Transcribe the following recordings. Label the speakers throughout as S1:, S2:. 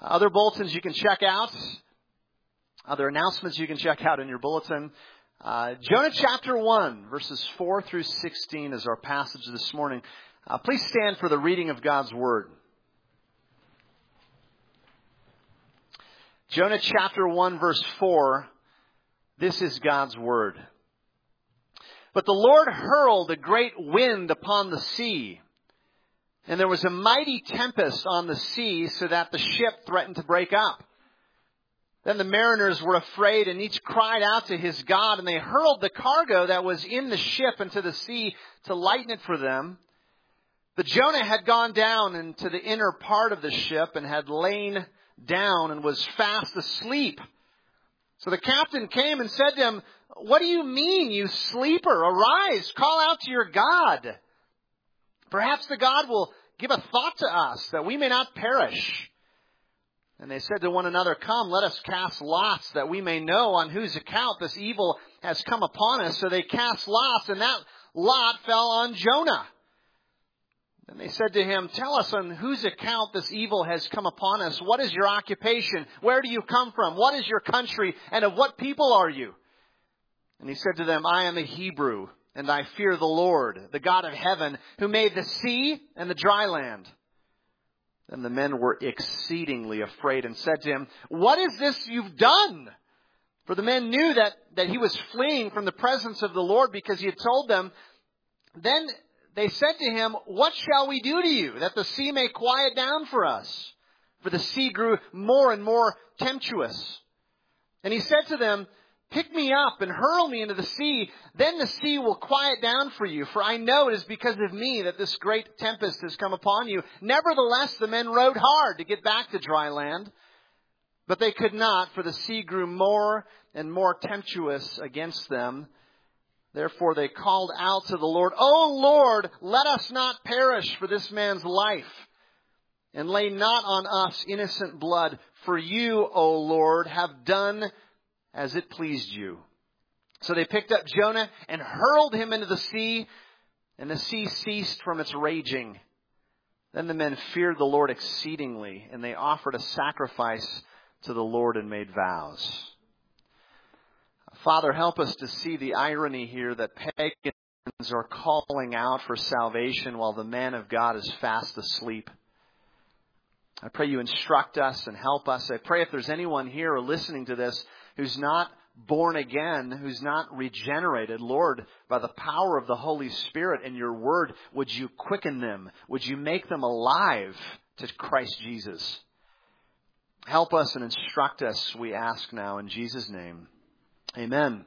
S1: Other bulletins you can check out. Other announcements you can check out in your bulletin. Jonah chapter 1, verses 4 through 16 is our passage this morning. Please stand for the reading of God's Word. Jonah chapter 1, verse 4. This is God's Word. But the Lord hurled a great wind upon the sea, and there was a mighty tempest on the sea, so that the ship threatened to break up. Then the mariners were afraid, and each cried out to his God, and they hurled the cargo that was in the ship into the sea to lighten it for them. But Jonah had gone down into the inner part of the ship and had lain down and was fast asleep. So the captain came and said to him, "What do you mean, you sleeper? Arise, call out to your God. Perhaps the God will give a thought to us, that we may not perish." And they said to one another, "Come, let us cast lots, that we may know on whose account this evil has come upon us." So they cast lots, and that lot fell on Jonah. And they said to him, "Tell us on whose account this evil has come upon us. What is your occupation? Where do you come from? What is your country? And of what people are you?" And he said to them, "I am a Hebrew, and I fear the Lord, the God of heaven, who made the sea and the dry land." Then the men were exceedingly afraid and said to him, "What is this you've done?" For the men knew that he was fleeing from the presence of the Lord, because he had told them. Then they said to him, "What shall we do to you, that the sea may quiet down for us?" For the sea grew more and more tempestuous. And he said to them, "Pick me up and hurl me into the sea. Then the sea will quiet down for you. For I know it is because of me that this great tempest has come upon you." Nevertheless, the men rowed hard to get back to dry land. But they could not, for the sea grew more and more tempestuous against them. Therefore they called out to the Lord, "O Lord, let us not perish for this man's life. And lay not on us innocent blood. For you, O Lord, have done as it pleased you." So they picked up Jonah and hurled him into the sea, and the sea ceased from its raging. Then the men feared the Lord exceedingly, and they offered a sacrifice to the Lord and made vows. Father, help us to see the irony here that pagans are calling out for salvation while the man of God is fast asleep. I pray you instruct us and help us. I pray if there's anyone here or listening to this who's not born again, who's not regenerated, Lord, by the power of the Holy Spirit and your word, would you quicken them? Would you make them alive to Christ Jesus? Help us and instruct us, we ask now in Jesus' name. Amen.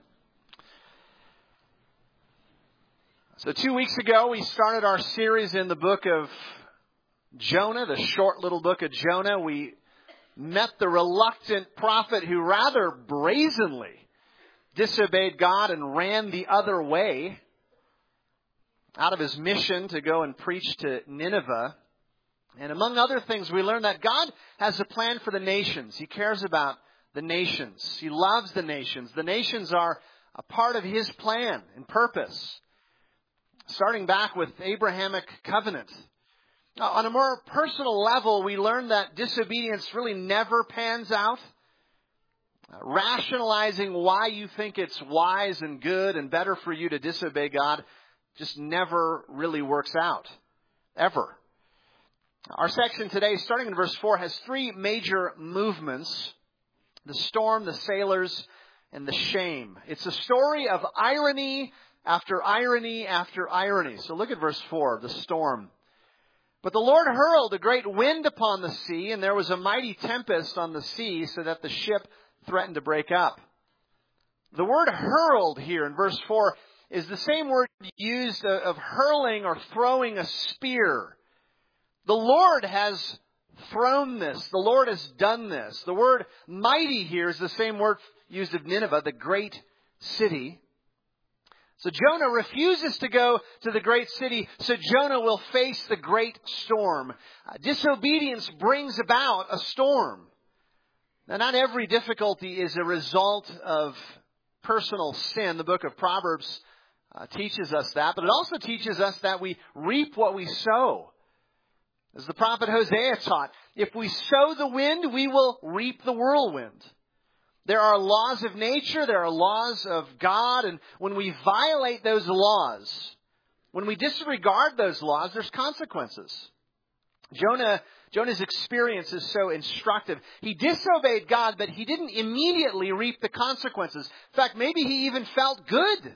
S1: So 2 weeks ago, we started our series in the book of Jonah, the short little book of Jonah. We met the reluctant prophet who rather brazenly disobeyed God and ran the other way out of his mission to go and preach to Nineveh. And among other things, we learned that God has a plan for the nations. He cares about the nations. He loves the nations. The nations are a part of his plan and purpose. Starting back with Abrahamic covenant. On a more personal level, we learned that disobedience really never pans out. Rationalizing why you think it's wise and good and better for you to disobey God just never really works out. Ever. Our section today, starting in verse 4, has three major movements: the storm, the sailors, and the shame. It's a story of irony after irony after irony. So look at verse 4, the storm. But the Lord hurled a great wind upon the sea, and there was a mighty tempest on the sea, so that the ship threatened to break up. The word hurled here in verse 4 is the same word used of hurling or throwing a spear. The Lord has thrown this. The Lord has done this. The word mighty here is the same word used of Nineveh, the great city. So Jonah refuses to go to the great city, so Jonah will face the great storm. Disobedience brings about a storm. Now, not every difficulty is a result of personal sin. The book of Proverbs teaches us that, but it also teaches us that we reap what we sow. As the prophet Hosea taught, if we sow the wind, we will reap the whirlwind. There are laws of nature, there are laws of God, and when we violate those laws, when we disregard those laws, there's consequences. Jonah's experience is so instructive. He disobeyed God, but he didn't immediately reap the consequences. In fact, maybe he even felt good.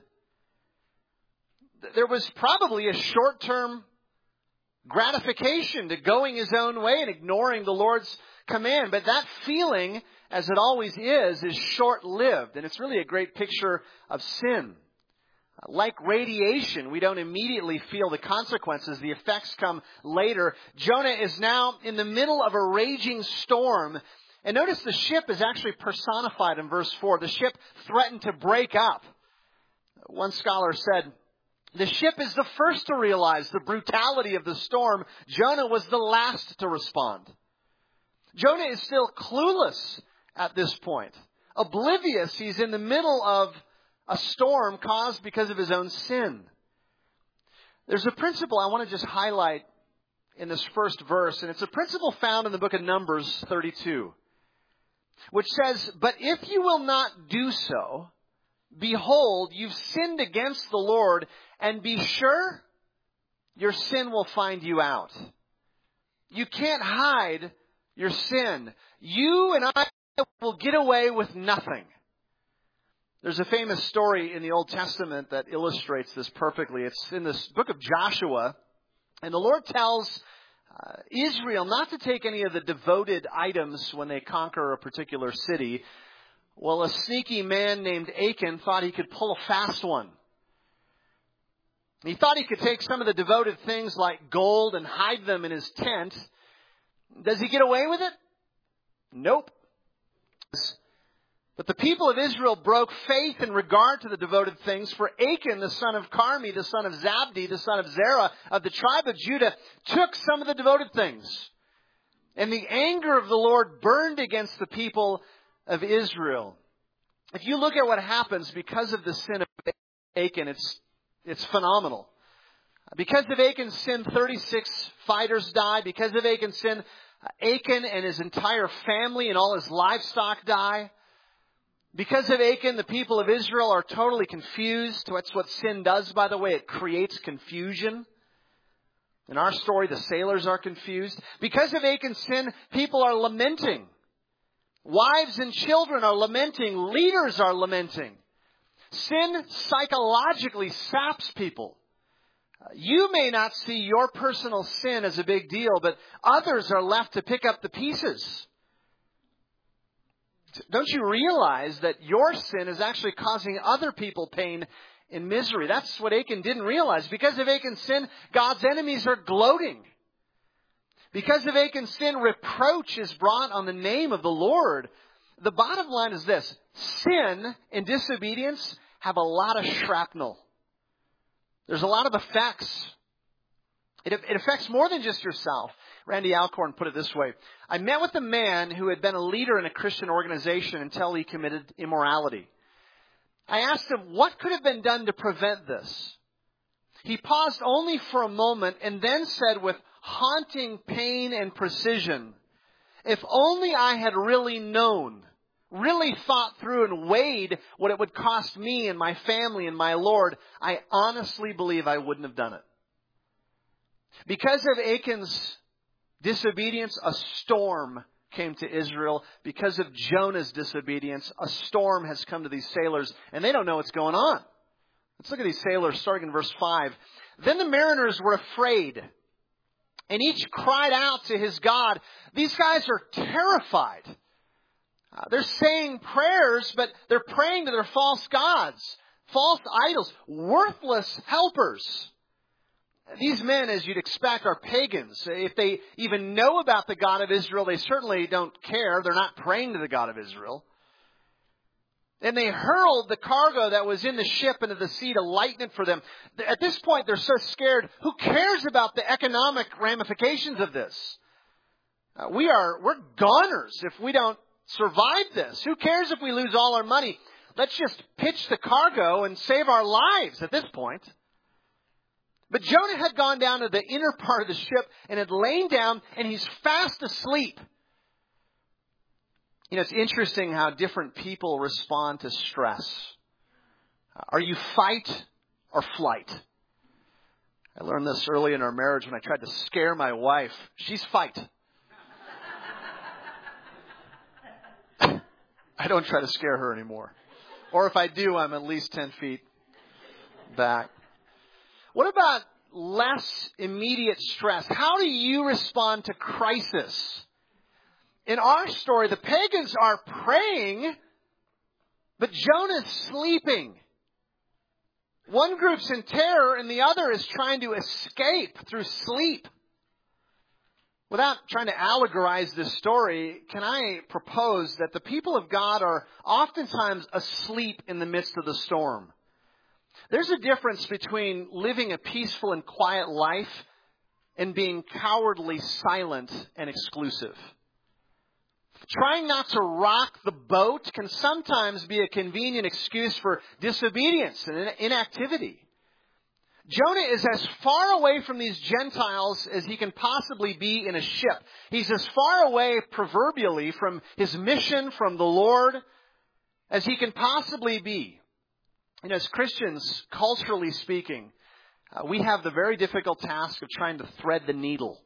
S1: There was probably a short-term gratification to going his own way and ignoring the Lord's command. But that feeling, as it always is short-lived. And it's really a great picture of sin. Like radiation, we don't immediately feel the consequences. The effects come later. Jonah is now in the middle of a raging storm. And notice the ship is actually personified in verse 4. The ship threatened to break up. One scholar said, the ship is the first to realize the brutality of the storm. Jonah was the last to respond. Jonah is still clueless at this point. Oblivious, he's in the middle of a storm caused because of his own sin. There's a principle I want to just highlight in this first verse, and it's a principle found in the book of Numbers 32, which says, but if you will not do so, behold, you've sinned against the Lord, and be sure your sin will find you out. You can't hide your sin. You and I will get away with nothing. There's a famous story in the Old Testament that illustrates this perfectly. It's in this book of Joshua, and the Lord tells Israel not to take any of the devoted items when they conquer a particular city. Well, a sneaky man named Achan thought he could pull a fast one. He thought he could take some of the devoted things like gold and hide them in his tent. Does he get away with it? Nope. But the people of Israel broke faith in regard to the devoted things, for Achan, the son of Carmi, the son of Zabdi, the son of Zerah, of the tribe of Judah, took some of the devoted things. And the anger of the Lord burned against the people of Israel. If you look at what happens because of the sin of Achan, it's phenomenal. Because of Achan's sin, 36 fighters die. Because of Achan's sin, Achan and his entire family and all his livestock die. Because of Achan, the people of Israel are totally confused. That's what sin does, by the way. It creates confusion. In our story, the sailors are confused. Because of Achan's sin, people are lamenting. Wives and children are lamenting. Leaders are lamenting. Sin psychologically saps people. You may not see your personal sin as a big deal, but others are left to pick up the pieces. Don't you realize that your sin is actually causing other people pain and misery? That's what Achan didn't realize. Because of Achan's sin, God's enemies are gloating. Because of Achan's sin, reproach is brought on the name of the Lord. The bottom line is this: sin and disobedience have a lot of shrapnel. There's a lot of effects. It affects more than just yourself. Randy Alcorn put it this way: I met with a man who had been a leader in a Christian organization until he committed immorality. I asked him what could have been done to prevent this. He paused only for a moment and then said with haunting pain and precision, if only I had really known, really thought through and weighed what it would cost me and my family and my Lord, I honestly believe I wouldn't have done it. Because of Achan's disobedience, a storm came to Israel. Because of Jonah's disobedience, a storm has come to these sailors, and they don't know what's going on. Let's look at these sailors starting in verse 5. Then the mariners were afraid, and each cried out to his God. These guys are terrified. They're saying prayers, but they're praying to their false gods, false idols, worthless helpers. These men, as you'd expect, are pagans. If they even know about the God of Israel, they certainly don't care. They're not praying to the God of Israel. And they hurled the cargo that was in the ship into the sea to lighten it for them. At this point, they're so scared. Who cares about the economic ramifications of this? We're goners if we don't survive this. Who cares if we lose all our money? Let's just pitch the cargo and save our lives at this point. But Jonah had gone down to the inner part of the ship and had lain down, and he's fast asleep. You know, it's interesting how different people respond to stress. Are you fight or flight? I learned this early in our marriage when I tried to scare my wife. She's fight. I don't try to scare her anymore. Or if I do, I'm at least 10 feet back. What about less immediate stress? How do you respond to crisis? In our story, the pagans are praying, but Jonah's sleeping. One group's in terror and the other is trying to escape through sleep. Without trying to allegorize this story, can I propose that the people of God are oftentimes asleep in the midst of the storm? There's a difference between living a peaceful and quiet life and being cowardly, silent, and exclusive. Trying not to rock the boat can sometimes be a convenient excuse for disobedience and inactivity. Jonah is as far away from these Gentiles as he can possibly be in a ship. He's as far away, proverbially, from his mission, from the Lord, as he can possibly be. And as Christians, culturally speaking, we have the very difficult task of trying to thread the needle.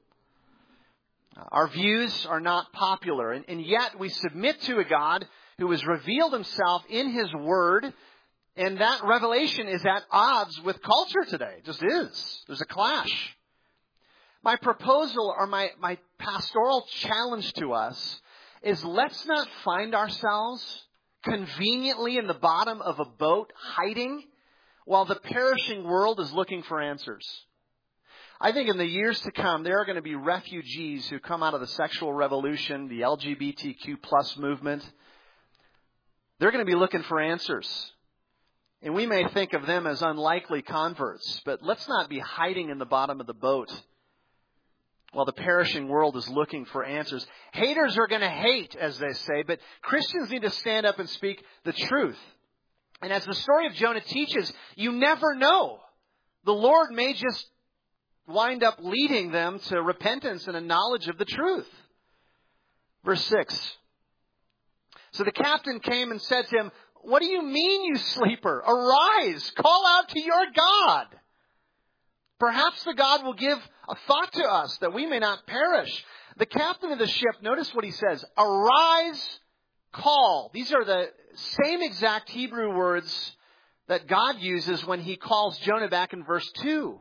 S1: Our views are not popular, and yet we submit to a God who has revealed himself in his word, and that revelation is at odds with culture today. It just is. There's a clash. My proposal or my pastoral challenge to us is let's not find ourselves conveniently in the bottom of a boat hiding while the perishing world is looking for answers. I think in the years to come, there are going to be refugees who come out of the sexual revolution, the LGBTQ plus movement. They're going to be looking for answers. And we may think of them as unlikely converts, but let's not be hiding in the bottom of the boat while the perishing world is looking for answers. Haters are going to hate, as they say, but Christians need to stand up and speak the truth. And as the story of Jonah teaches, you never know. The Lord may just wind up leading them to repentance and a knowledge of the truth. Verse 6. So the captain came and said to him, "What do you mean, you sleeper? Arise, call out to your God. Perhaps the God will give a thought to us that we may not perish." The captain of the ship, notice what he says, arise, call. These are the same exact Hebrew words that God uses when he calls Jonah back in verse 2.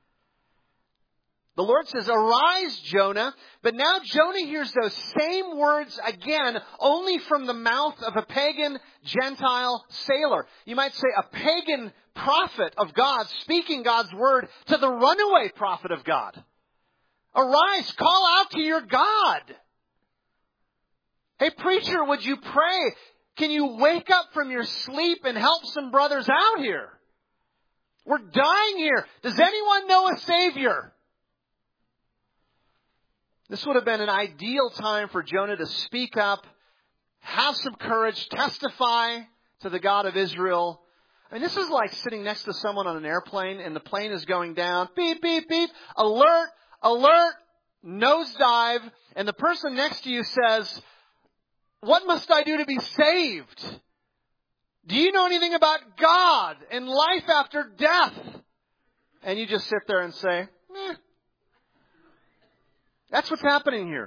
S1: The Lord says, arise, Jonah. But now Jonah hears those same words again, only from the mouth of a pagan Gentile sailor. You might say a pagan prophet of God speaking God's word to the runaway prophet of God. Arise, call out to your God. Hey, preacher, would you pray? Can you wake up from your sleep and help some brothers out here? We're dying here. Does anyone know a Savior? This would have been an ideal time for Jonah to speak up, have some courage, testify to the God of Israel. I mean, this is like sitting next to someone on an airplane and the plane is going down. Beep, beep, beep. Alert, alert, nosedive. And the person next to you says, what must I do to be saved? Do you know anything about God and life after death? And you just sit there and say, eh. That's what's happening here.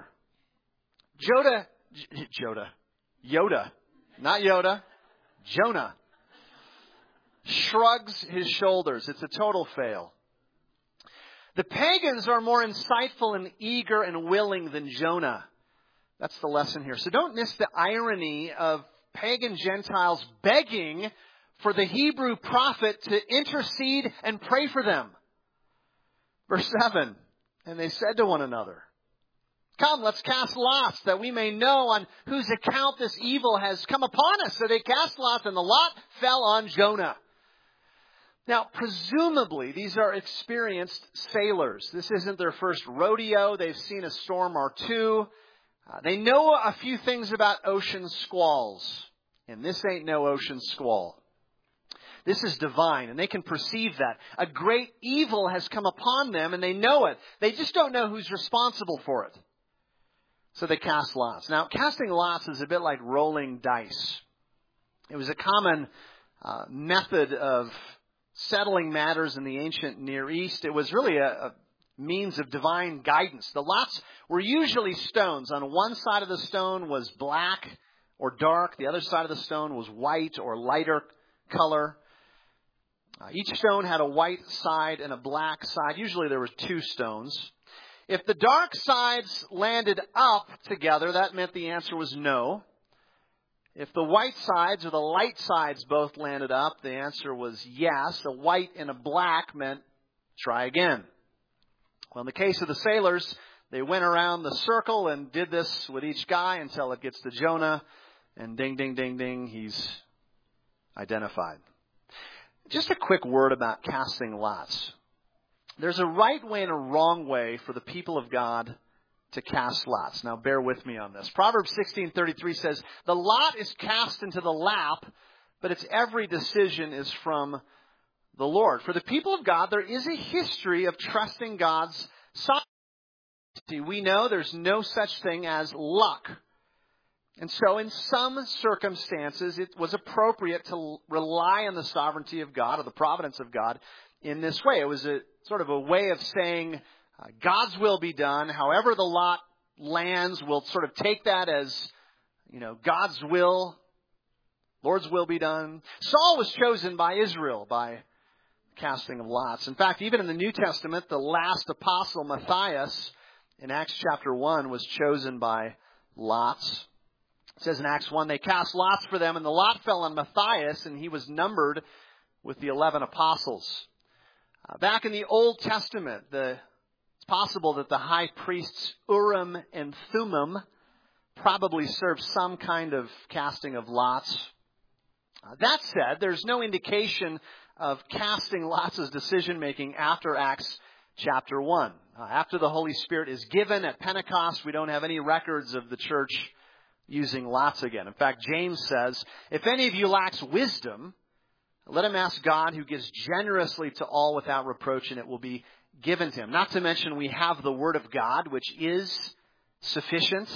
S1: Yoda, not Yoda, Jonah shrugs his shoulders. It's a total fail. The pagans are more insightful and eager and willing than Jonah. That's the lesson here. So don't miss the irony of pagan Gentiles begging for the Hebrew prophet to intercede and pray for them. Verse 7, and they said to one another, come, let's cast lots that we may know on whose account this evil has come upon us. So they cast lots and the lot fell on Jonah. Now, presumably, these are experienced sailors. This isn't their first rodeo. They've seen a storm or two. They know a few things about ocean squalls. And this ain't no ocean squall. This is divine, and they can perceive that. A great evil has come upon them, and they know it. They just don't know who's responsible for it. So they cast lots. Now, casting lots is a bit like rolling dice. It was a common method of settling matters in the ancient Near East. It was really a means of divine guidance. The lots were usually stones. On one side of the stone was black or dark. The other side of the stone was white or lighter color. Each stone had a white side and a black side. Usually there were two stones. If the dark sides landed up together, that meant the answer was no. If the white sides or the light sides both landed up, the answer was yes. A white and a black meant try again. Well, in the case of the sailors, they went around the circle and did this with each guy until it gets to Jonah. And ding, ding, ding, ding, he's identified. Just a quick word about casting lots. There's a right way and a wrong way for the people of God to cast lots. Now, bear with me on this. Proverbs 16:33 says, "The lot is cast into the lap, but its every decision is from the Lord." For the people of God, there is a history of trusting God's sovereignty. We know there's no such thing as luck. And so in some circumstances, it was appropriate to rely on the sovereignty of God or the providence of God in this way. It was a sort of a way of saying, God's will be done. However the lot lands, we'll sort of take that as, God's will, Lord's will be done. Saul was chosen by Israel by casting of lots. In fact, even in the New Testament, the last apostle, Matthias, in Acts chapter 1, was chosen by lots. It says in Acts 1, they cast lots for them, and the lot fell on Matthias, and he was numbered with the 11 apostles. Back in the Old Testament, it's possible that the high priests Urim and Thummim probably served some kind of casting of lots. That said, there's no indication of casting lots as decision-making after Acts chapter 1. After the Holy Spirit is given at Pentecost, we don't have any records of the church using lots again. In fact, James says, if any of you lacks wisdom, let him ask God, who gives generously to all without reproach, and it will be given to him. Not to mention we have the Word of God, which is sufficient.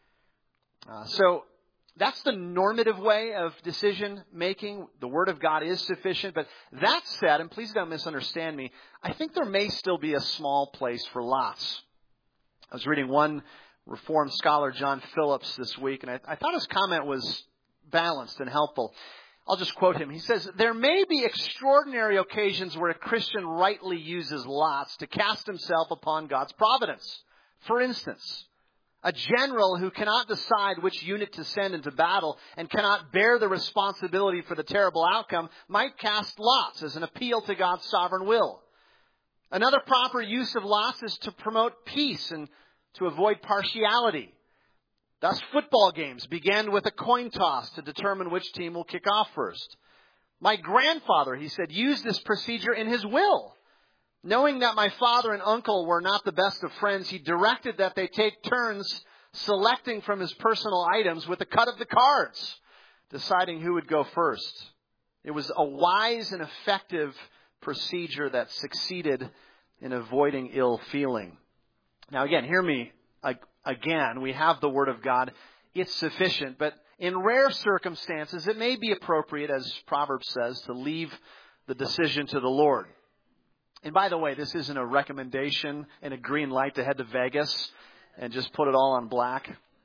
S1: So that's the normative way of decision making. The Word of God is sufficient. But that said, and please don't misunderstand me, I think there may still be a small place for lots. I was reading one Reformed scholar, John Phillips, this week, and I thought his comment was balanced and helpful. I'll just quote him. He says, there may be extraordinary occasions where a Christian rightly uses lots to cast himself upon God's providence. For instance, a general who cannot decide which unit to send into battle and cannot bear the responsibility for the terrible outcome might cast lots as an appeal to God's sovereign will. Another proper use of lots is to promote peace and to avoid partiality. Thus, football games began with a coin toss to determine which team will kick off first. My grandfather, he said, used this procedure in his will. Knowing that my father and uncle were not the best of friends, he directed that they take turns selecting from his personal items with a cut of the cards, deciding who would go first. It was a wise and effective procedure that succeeded in avoiding ill feeling. Now again, hear me again. We have the Word of God. It's sufficient. But in rare circumstances, it may be appropriate, as Proverbs says, to leave the decision to the Lord. And by the way, this isn't a recommendation and a green light to head to Vegas and just put it all on black.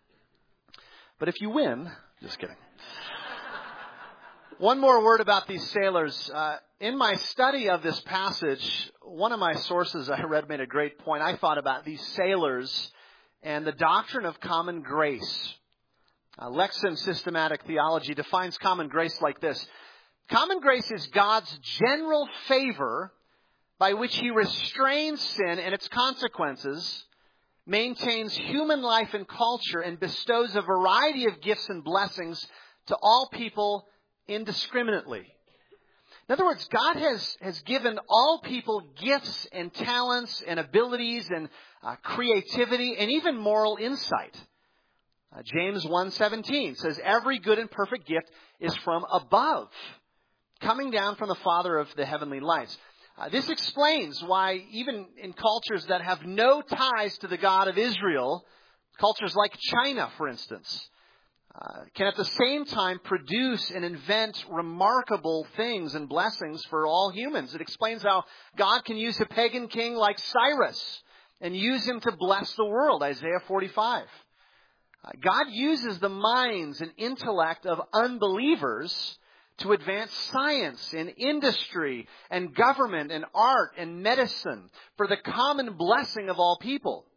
S1: But if you win, just kidding. One more word about these sailors. In my study of this passage, one of my sources I read made a great point. I thought about these sailors and the doctrine of common grace. Lexham Systematic Theology defines common grace like this. Common grace is God's general favor by which he restrains sin and its consequences, maintains human life and culture, and bestows a variety of gifts and blessings to all people indiscriminately. In other words, God has given all people gifts and talents and abilities and creativity and even moral insight. James 1:17 says, every good and perfect gift is from above, coming down from the Father of the heavenly lights. This explains why even in cultures that have no ties to the God of Israel, cultures like China, for instance, can at the same time produce and invent remarkable things and blessings for all humans. It explains how God can use a pagan king like Cyrus and use him to bless the world, Isaiah 45. God uses the minds and intellect of unbelievers to advance science and industry and government and art and medicine for the common blessing of all people.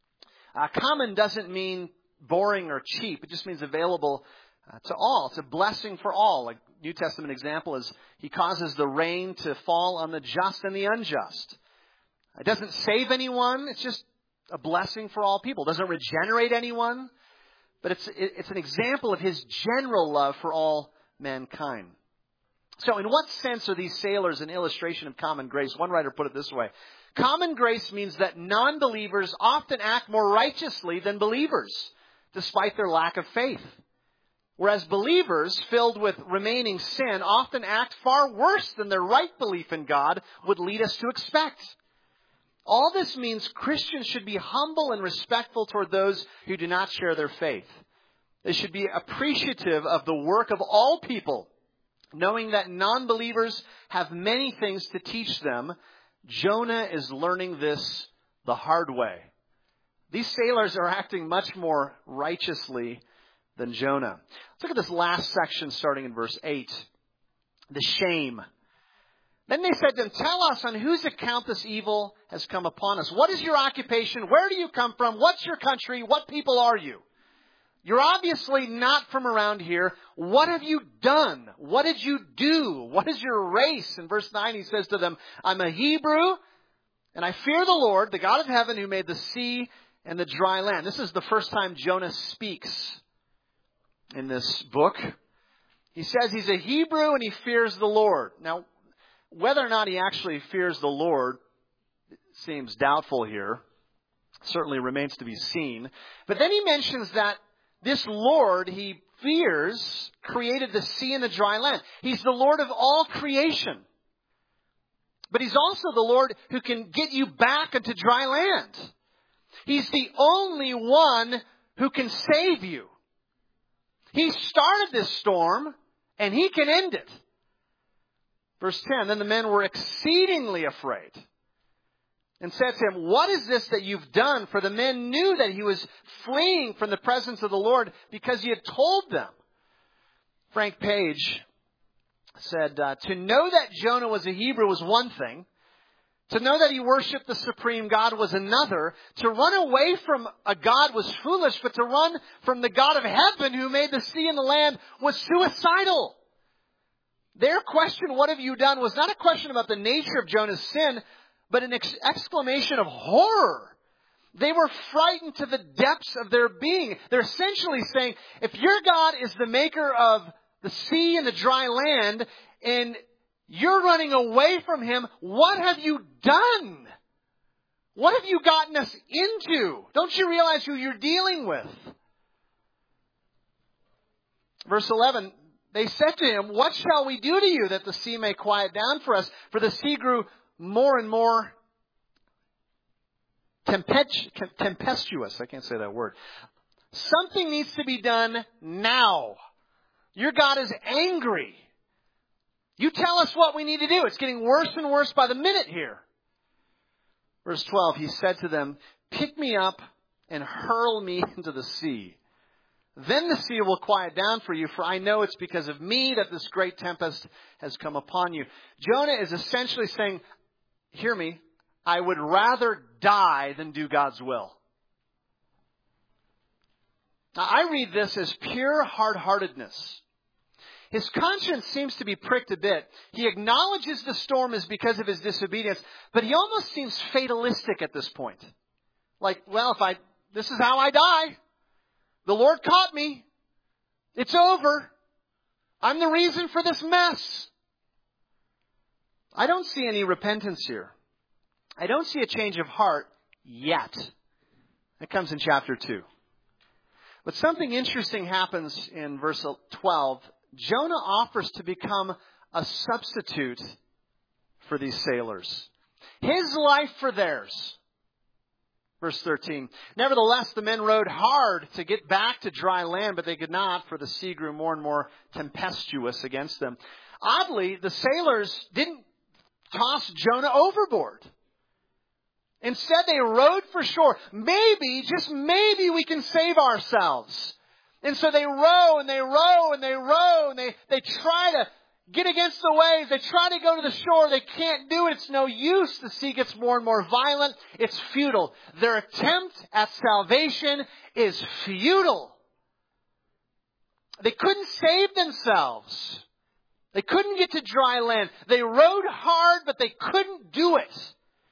S1: Common doesn't mean boring or cheap. It just means available to all. It's a blessing for all. A New Testament example is He causes the rain to fall on the just and the unjust. It doesn't save anyone. It's just a blessing for all people. It doesn't regenerate anyone. But it's an example of His general love for all mankind. So in what sense are these sailors an illustration of common grace? One writer put it this way. Common grace means that non-believers often act more righteously than believers, despite their lack of faith. Whereas believers, filled with remaining sin, often act far worse than their right belief in God would lead us to expect. All this means Christians should be humble and respectful toward those who do not share their faith. They should be appreciative of the work of all people, knowing that non-believers have many things to teach them. Jonah is learning this the hard way. These sailors are acting much more righteously than Jonah. Let's look at this last section starting in verse 8. The shame. Then they said to him, tell us on whose account this evil has come upon us. What is your occupation? Where do you come from? What's your country? What people are you? You're obviously not from around here. What have you done? What did you do? What is your race? In verse 9 he says to them, I'm a Hebrew, and I fear the Lord, the God of heaven, who made the sea and the dry land. This is the first time Jonah speaks in this book. He says he's a Hebrew and he fears the Lord. Now, whether or not he actually fears the Lord seems doubtful here. It certainly remains to be seen. But then he mentions that this Lord he fears created the sea and the dry land. He's the Lord of all creation. But He's also the Lord who can get you back into dry land. He's the only one who can save you. He started this storm and He can end it. Verse 10, then the men were exceedingly afraid and said to him, what is this that you've done? For the men knew that he was fleeing from the presence of the Lord because he had told them. Frank Page said, to know that Jonah was a Hebrew was one thing. To know that he worshipped the supreme God was another. To run away from a God was foolish, but to run from the God of heaven who made the sea and the land was suicidal. Their question, what have you done, was not a question about the nature of Jonah's sin, but an exclamation of horror. They were frightened to the depths of their being. They're essentially saying, if your God is the maker of the sea and the dry land, and you're running away from Him, what have you done? What have you gotten us into? Don't you realize who you're dealing with? Verse 11, they said to him, what shall we do to you that the sea may quiet down for us? For the sea grew more and more tempestuous. I can't say that word. Something needs to be done now. Your God is angry. You tell us what we need to do. It's getting worse and worse by the minute here. Verse 12, he said to them, pick me up and hurl me into the sea. Then the sea will quiet down for you, for I know it's because of me that this great tempest has come upon you. Jonah is essentially saying, hear me, I would rather die than do God's will. Now, I read this as pure hard-heartedness. His conscience seems to be pricked a bit. He acknowledges the storm is because of his disobedience, but he almost seems fatalistic at this point. Like, well, this is how I die. The Lord caught me. It's over. I'm the reason for this mess. I don't see any repentance here. I don't see a change of heart yet. That comes in chapter 2. But something interesting happens in verse 12. Jonah offers to become a substitute for these sailors. His life for theirs. Verse 13. Nevertheless, the men rowed hard to get back to dry land, but they could not, for the sea grew more and more tempestuous against them. Oddly, the sailors didn't toss Jonah overboard. Instead, they rowed for shore. Maybe, just maybe, we can save ourselves. And so they row and they row and they row and they try to get against the waves. They try to go to the shore. They can't do it. It's no use. The sea gets more and more violent. It's futile. Their attempt at salvation is futile. They couldn't save themselves. They couldn't get to dry land. They rowed hard, but they couldn't do it.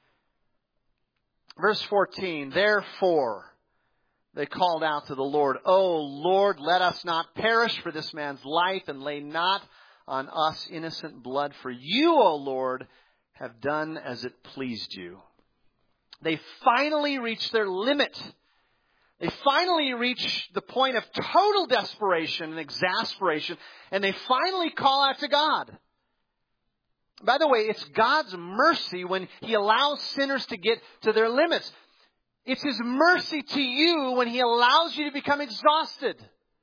S1: Verse 14, therefore, they called out to the Lord, O Lord, let us not perish for this man's life, and lay not on us innocent blood. For you, O Lord, have done as it pleased you. They finally reach their limit. They finally reach the point of total desperation and exasperation, and they finally call out to God. By the way, it's God's mercy when He allows sinners to get to their limits. It's His mercy to you when He allows you to become exhausted.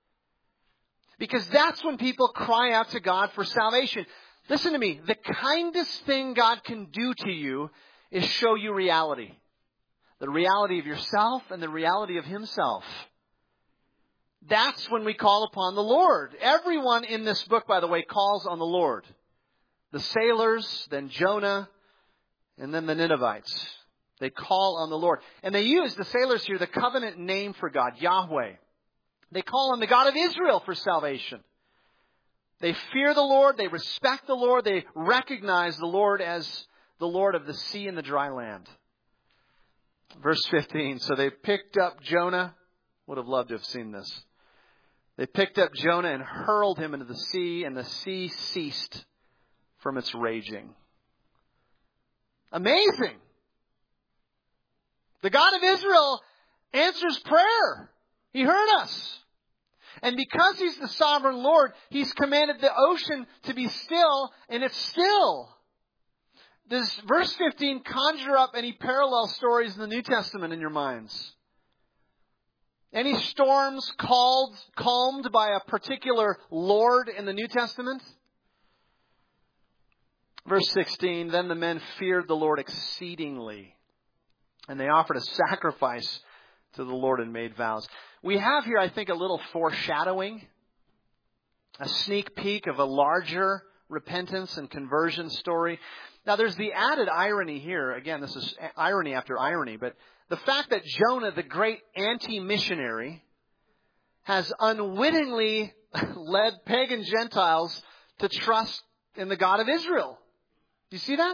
S1: Because that's when people cry out to God for salvation. Listen to me. The kindest thing God can do to you is show you reality. The reality of yourself and the reality of Himself. That's when we call upon the Lord. Everyone in this book, by the way, calls on the Lord. The sailors, then Jonah, and then the Ninevites. They call on the Lord. And they use, the sailors here, the covenant name for God, Yahweh. They call on the God of Israel for salvation. They fear the Lord. They respect the Lord. They recognize the Lord as the Lord of the sea and the dry land. Verse 15. So they picked up Jonah. Would have loved to have seen this. They picked up Jonah and hurled him into the sea, and the sea ceased from its raging. Amazing. The God of Israel answers prayer. He heard us. And because He's the sovereign Lord, He's commanded the ocean to be still, and it's still. Does verse 15 conjure up any parallel stories in the New Testament in your minds? Any storms calmed by a particular Lord in the New Testament? Verse 16, then the men feared the Lord exceedingly, and they offered a sacrifice to the Lord and made vows. We have here, I think, a little foreshadowing, a sneak peek of a larger repentance and conversion story. Now, there's the added irony here. Again, this is irony after irony, but the fact that Jonah, the great anti-missionary, has unwittingly led pagan Gentiles to trust in the God of Israel. Do you see that?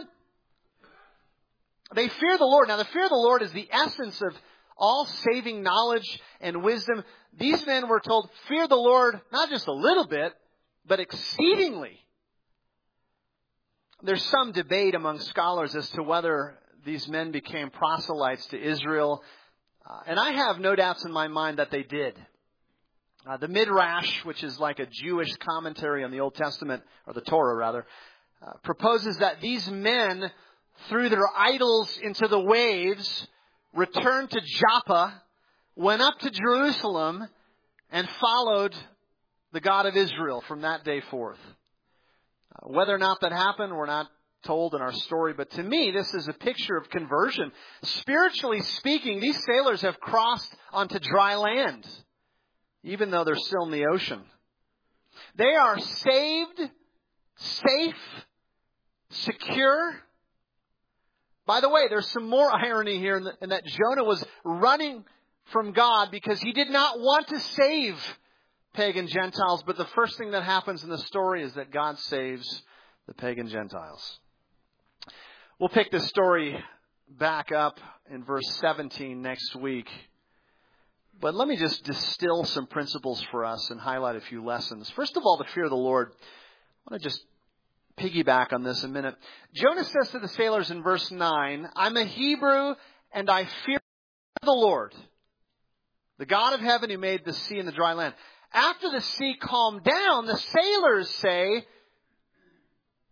S1: They fear the Lord. Now, the fear of the Lord is the essence of all saving knowledge and wisdom. These men were told, fear the Lord, not just a little bit, but exceedingly. There's some debate among scholars as to whether these men became proselytes to Israel. And I have no doubts in my mind that they did. The Midrash, which is like a Jewish commentary on the Old Testament, or the Torah rather, proposes that these men threw their idols into the waves, returned to Joppa, went up to Jerusalem, and followed the God of Israel from that day forth. Whether or not that happened, we're not told in our story, but to me, this is a picture of conversion. Spiritually speaking, these sailors have crossed onto dry land, even though they're still in the ocean. They are saved, safe, secure. By the way, there's some more irony here in that Jonah was running from God because he did not want to save pagan Gentiles. But the first thing that happens in the story is that God saves the pagan Gentiles. We'll pick this story back up in verse 17 next week. But let me just distill some principles for us and highlight a few lessons. First of all, the fear of the Lord. I want to just piggyback on this a minute. Jonah says to the sailors in verse 9, I'm a Hebrew and I fear the Lord, the God of heaven who made the sea and the dry land. After the sea calmed down, the sailors say,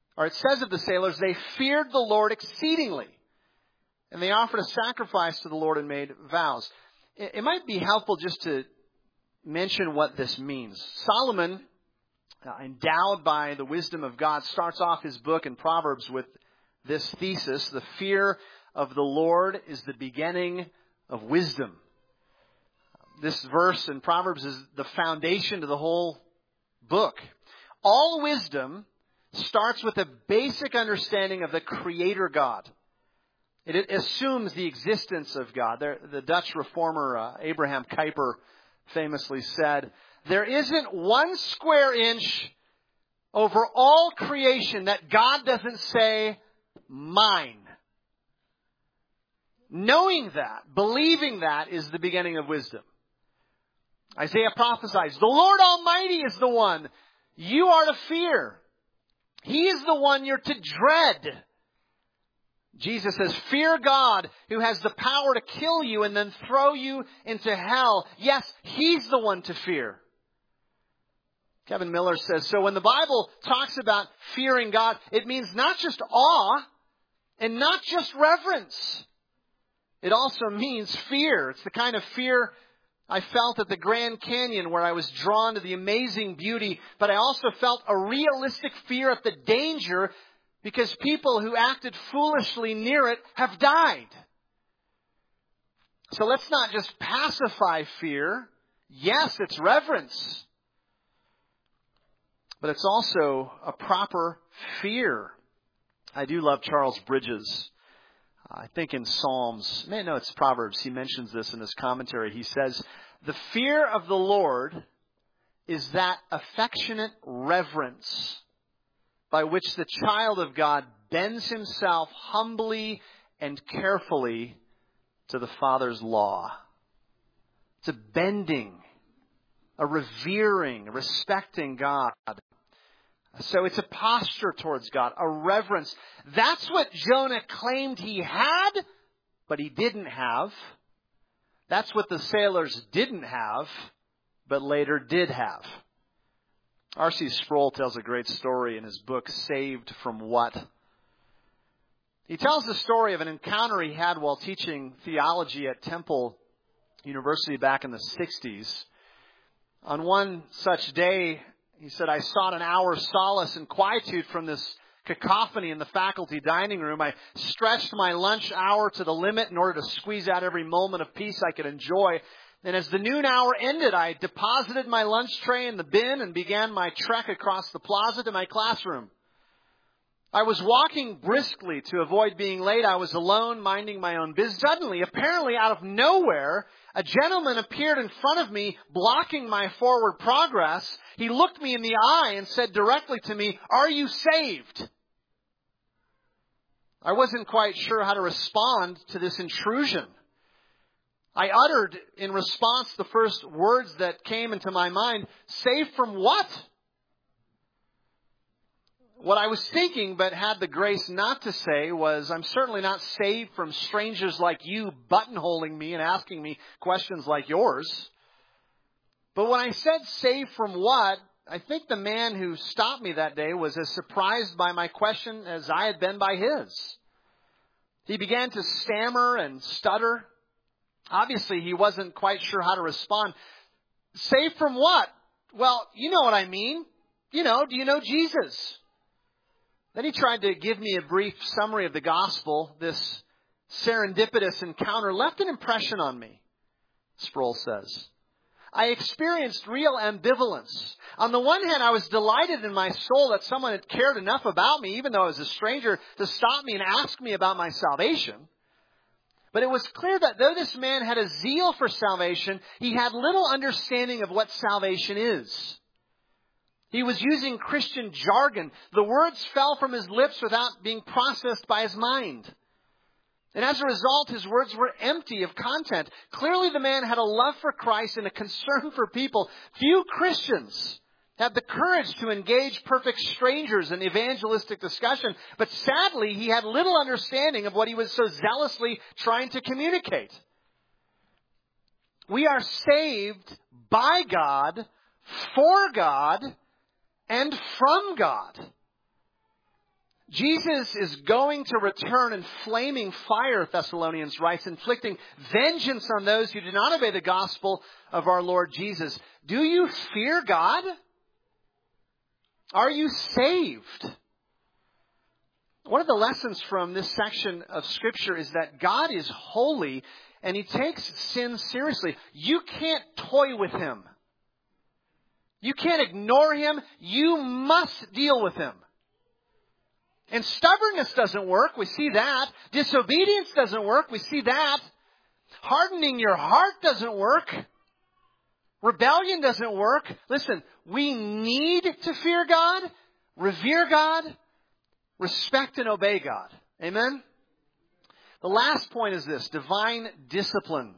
S1: Or it says of the sailors, they feared the Lord exceedingly. And they offered a sacrifice to the Lord and made vows. It might be helpful just to mention what this means. Solomon, endowed by the wisdom of God, starts off his book in Proverbs with this thesis: the fear of the Lord is the beginning of wisdom. This verse in Proverbs is the foundation to the whole book. All wisdom starts with a basic understanding of the Creator God. It assumes the existence of God. The Dutch reformer Abraham Kuyper famously said, "There isn't one square inch over all creation that God doesn't say, 'Mine.'" Knowing that, believing that, is the beginning of wisdom. Isaiah prophesies, "The Lord Almighty is the one you are to fear. He is the one you're to dread." Jesus says, "Fear God, who has the power to kill you and then throw you into hell." Yes, He's the one to fear. Kevin Miller says, so when the Bible talks about fearing God, it means not just awe and not just reverence. It also means fear. It's the kind of fear I felt at the Grand Canyon, where I was drawn to the amazing beauty, but I also felt a realistic fear at the danger, because people who acted foolishly near it have died. So let's not just pacify fear. Yes, it's reverence, but it's also a proper fear. I do love Charles Bridges. I think in Psalms, no, it's Proverbs. He mentions this in his commentary. He says, "The fear of the Lord is that affectionate reverence by which the child of God bends himself humbly and carefully to the Father's law." It's a bending, a revering, a respecting God. So it's a posture towards God, a reverence. That's what Jonah claimed he had, but he didn't have. That's what the sailors didn't have, but later did have. R.C. Sproul tells a great story in his book, Saved from What? He tells the story of an encounter he had while teaching theology at Temple University back in the 60s. On one such day, he said, "I sought an hour's solace and quietude from this cacophony in the faculty dining room. I stretched my lunch hour to the limit in order to squeeze out every moment of peace I could enjoy. And as the noon hour ended, I deposited my lunch tray in the bin and began my trek across the plaza to my classroom. I was walking briskly to avoid being late. I was alone, minding my own business. Suddenly, apparently out of nowhere, a gentleman appeared in front of me, blocking my forward progress. He looked me in the eye and said directly to me, 'Are you saved?' I wasn't quite sure how to respond to this intrusion. I uttered in response the first words that came into my mind, 'Saved from what?' What I was thinking, but had the grace not to say, was, 'I'm certainly not saved from strangers like you buttonholing me and asking me questions like yours.' But when I said 'saved from what?' I think the man who stopped me that day was as surprised by my question as I had been by his. He began to stammer and stutter. Obviously, he wasn't quite sure how to respond. 'Saved from what?' 'Well, you know what I mean. Do you know Jesus?' Then he tried to give me a brief summary of the gospel. This serendipitous encounter left an impression on me, Sproul says. I experienced real ambivalence. On the one hand, I was delighted in my soul that someone had cared enough about me, even though I was a stranger, to stop me and ask me about my salvation. But it was clear that though this man had a zeal for salvation, he had little understanding of what salvation is. He was using Christian jargon. The words fell from his lips without being processed by his mind. And as a result, his words were empty of content. Clearly, the man had a love for Christ and a concern for people. Few Christians have the courage to engage perfect strangers in evangelistic discussion. But sadly, he had little understanding of what he was so zealously trying to communicate. We are saved by God, for God, and from God. Jesus is going to return in flaming fire, Thessalonians writes, inflicting vengeance on those who do not obey the gospel of our Lord Jesus. Do you fear God? Are you saved? One of the lessons from this section of Scripture is that God is holy and He takes sin seriously. You can't toy with Him. You can't ignore Him. You must deal with Him. And stubbornness doesn't work. We see that. Disobedience doesn't work. We see that. Hardening your heart doesn't work. Rebellion doesn't work. Listen, we need to fear God, revere God, respect and obey God. Amen? The last point is this, divine discipline.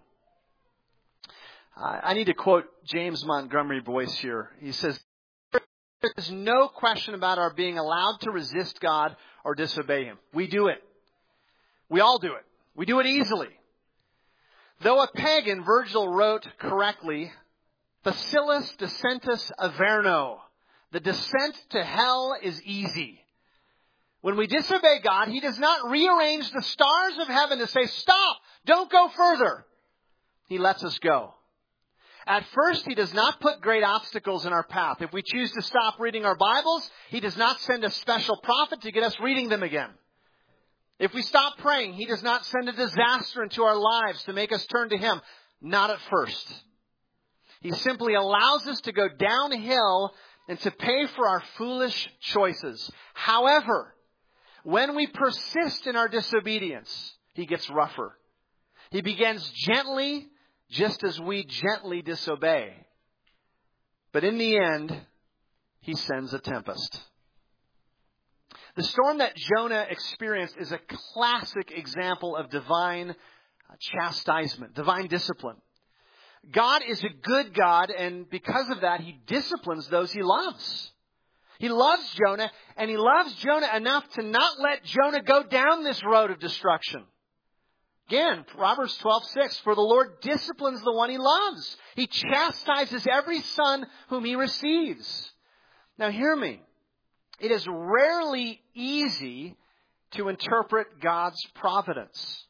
S1: I need to quote James Montgomery Boyce here. He says, there's no question about our being allowed to resist God or disobey Him. We do it. We all do it. We do it easily. Though a pagan, Virgil wrote correctly, Facilis descentus averno. The descent to hell is easy. When we disobey God, He does not rearrange the stars of heaven to say, stop, don't go further. He lets us go. At first, He does not put great obstacles in our path. If we choose to stop reading our Bibles, He does not send a special prophet to get us reading them again. If we stop praying, He does not send a disaster into our lives to make us turn to Him. Not at first. He simply allows us to go downhill and to pay for our foolish choices. However, when we persist in our disobedience, He gets rougher. He begins gently, just as we gently disobey. But in the end, He sends a tempest. The storm that Jonah experienced is a classic example of divine chastisement, divine discipline. God is a good God, and because of that, He disciplines those He loves. He loves Jonah, and He loves Jonah enough to not let Jonah go down this road of destruction. Again, Proverbs 12:6, for the Lord disciplines the one He loves. He chastises every son whom He receives. Now hear me. It is rarely easy to interpret God's providence.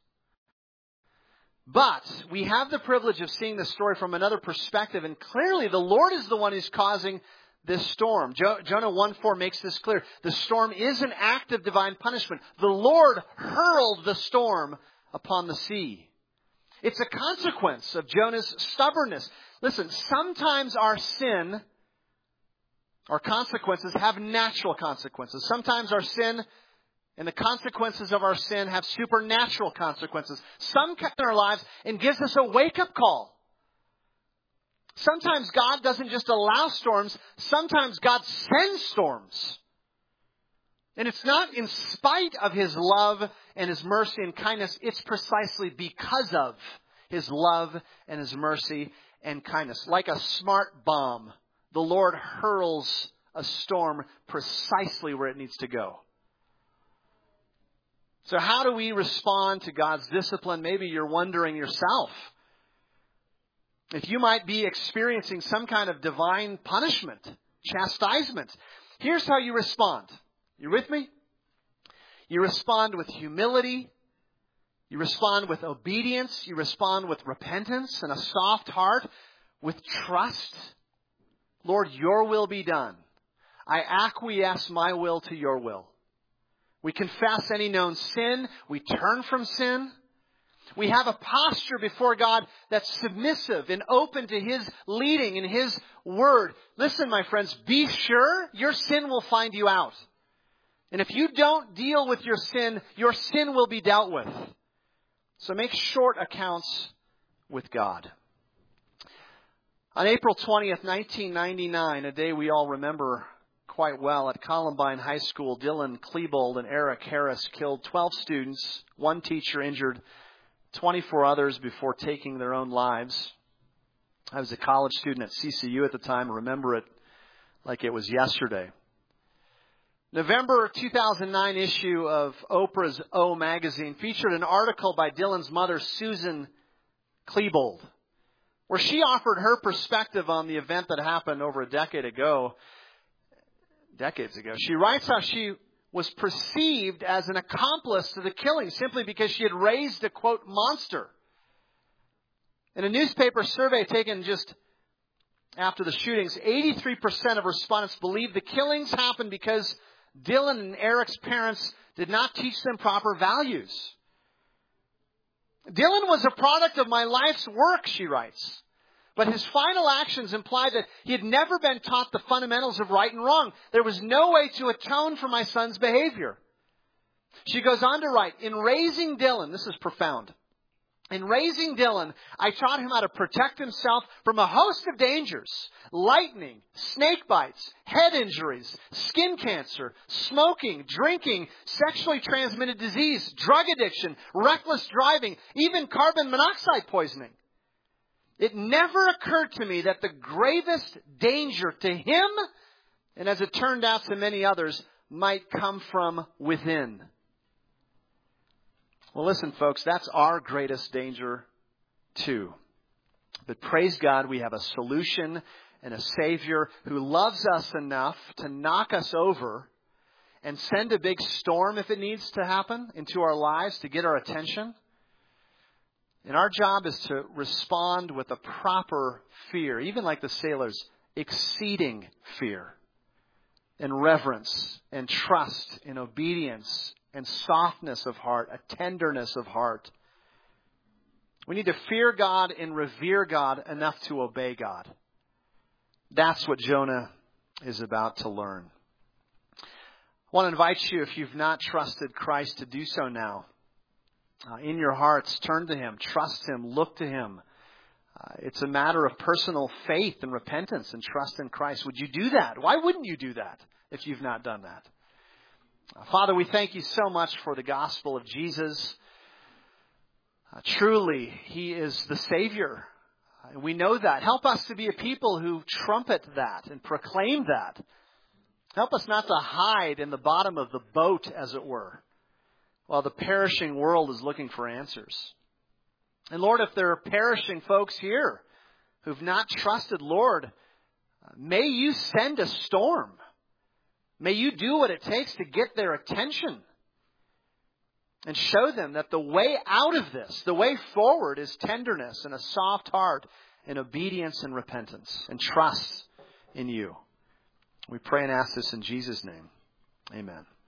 S1: But we have the privilege of seeing the story from another perspective, and clearly the Lord is the one who's causing this storm. Jonah 1:4 makes this clear. The storm is an act of divine punishment. The Lord hurled the storm upon the sea. It's a consequence of Jonah's stubbornness. Listen, sometimes our sin, our consequences, have natural consequences. Sometimes our sin and the consequences of our sin have supernatural consequences. Some come in our lives and gives us a wake-up call. Sometimes God doesn't just allow storms. Sometimes God sends storms. And it's not in spite of His love and His mercy and kindness. It's precisely because of His love and His mercy and kindness. Like a smart bomb, the Lord hurls a storm precisely where it needs to go. So how do we respond to God's discipline? Maybe you're wondering yourself if you might be experiencing some kind of divine punishment, chastisement. Here's how you respond. You with me? You respond with humility. You respond with obedience. You respond with repentance and a soft heart, with trust. Lord, Your will be done. I acquiesce my will to Your will. We confess any known sin. We turn from sin. We have a posture before God that's submissive and open to His leading and His word. Listen, my friends, be sure your sin will find you out. And if you don't deal with your sin will be dealt with. So make short accounts with God. On April 20th, 1999, a day we all remember quite well, at Columbine High School, Dylan Klebold and Eric Harris killed 12 students. One teacher injured 24 others before taking their own lives. I was a college student at CCU at the time. I remember it like it was yesterday. November 2009 issue of Oprah's O magazine featured an article by Dylan's mother, Susan Klebold, where she offered her perspective on the event that happened over decades ago. She writes how she was perceived as an accomplice to the killing simply because she had raised a, quote, monster. In a newspaper survey taken just after the shootings, 83% of respondents believed the killings happened because Dylan and Eric's parents did not teach them proper values. Dylan was a product of my life's work, she writes. But his final actions implied that he had never been taught the fundamentals of right and wrong. There was no way to atone for my son's behavior. She goes on to write, in raising Dylan, this is profound. In raising Dylan, I taught him how to protect himself from a host of dangers. Lightning, snake bites, head injuries, skin cancer, smoking, drinking, sexually transmitted disease, drug addiction, reckless driving, even carbon monoxide poisoning. It never occurred to me that the gravest danger to him, and as it turned out to many others, might come from within. Well, listen, folks, that's our greatest danger, too. But praise God, we have a solution and a Savior who loves us enough to knock us over and send a big storm, if it needs to happen, into our lives to get our attention. And our job is to respond with a proper fear, even like the sailors, exceeding fear, and reverence, and trust, and obedience, and softness of heart, a tenderness of heart. We need to fear God and revere God enough to obey God. That's what Jonah is about to learn. I want to invite you, if you've not trusted Christ, to do so now. In your hearts, turn to Him, trust Him, look to Him. It's a matter of personal faith and repentance and trust in Christ. Would you do that? Why wouldn't you do that if you've not done that? Father, we thank you so much for the gospel of Jesus. Truly, He is the Savior. We know that. Help us to be a people who trumpet that and proclaim that. Help us not to hide in the bottom of the boat, as it were, while the perishing world is looking for answers. And Lord, if there are perishing folks here who've not trusted, Lord, may you send a storm. May you do what it takes to get their attention and show them that the way out of this, the way forward, is tenderness and a soft heart and obedience and repentance and trust in you. We pray and ask this in Jesus' name. Amen.